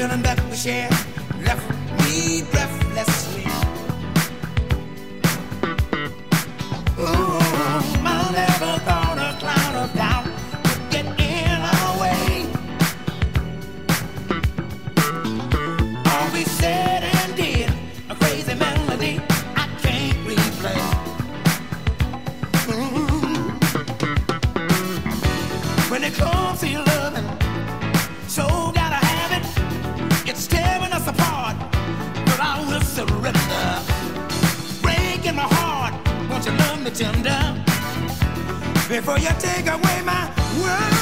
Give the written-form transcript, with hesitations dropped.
feeling that we share left me breathlessly. Ooh, I never thought a cloud of doubt would get in our way. All we said and did, a crazy melody I can't replay. When it comes to your loving, so gotta have it. It's tearing us apart, but I will surrender. Breaking my heart, won't you love me tender? Before you take away my world.